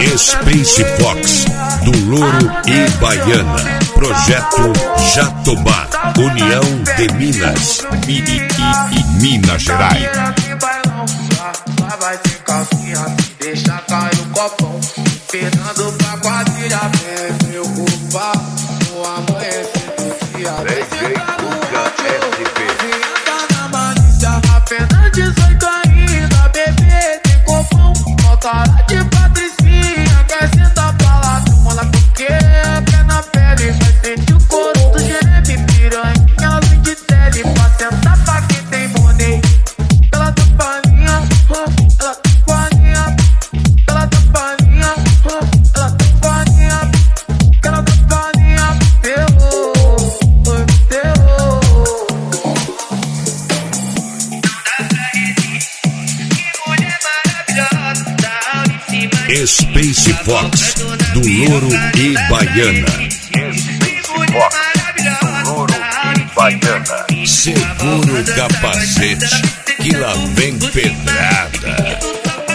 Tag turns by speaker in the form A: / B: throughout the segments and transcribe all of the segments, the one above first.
A: Space Fox, do Louro e Baiana. Projeto Jatobá, União de Minas e Minas Gerais.
B: Vai sem calcinha, deixa cair o copão. Penando pra quadrilha, vem preocupar. O amanhecer do dia.
C: DJ Cuca SP.
B: Tá na malícia, apenas 18 ainda. Bebê tem copão, ó cara de patricinha. Quer sentar pra lá, mola porque é pé na pele. Vai sentir o couro do Jeremy, piranha, luz de tele. Pra sentar pra quem tem boné. Ela tá paninha, ela tá paninha. Ela tá paninha, ela tá paninha. Ela tá paninha, terror, terror.
A: Space Fox, do Louro e Baiana.
C: Space Fox, do Louro e Baiana.
A: Segura o capacete, que lá vem pedrada.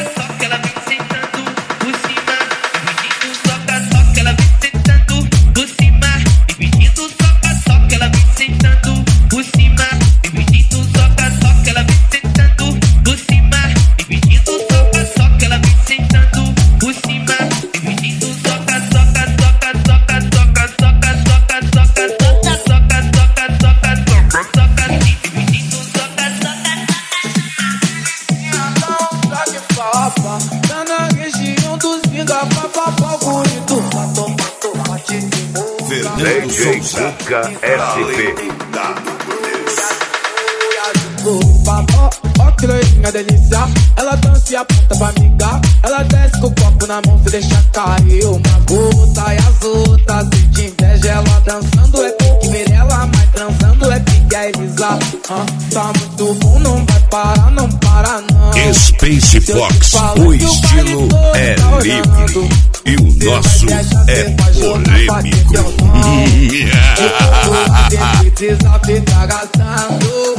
B: Tá na região dos pinga, papapá, bonito.
A: Fernando
C: DJ
A: Souza,
C: Cuca SP.
B: Ó que loirinha delícia. Ela dança e aponta pra amiga. Ela desce com o copo na mão, se deixa cair uma gota. E as outras se te inveja. Ela dançando é pique Mirella, mas transando é pique a Elisa. Tá muito bom, não vai parar, não para não.
A: Space Fox, o estilo é livre e o nosso é polêmico.
B: Precisa ficar gastando.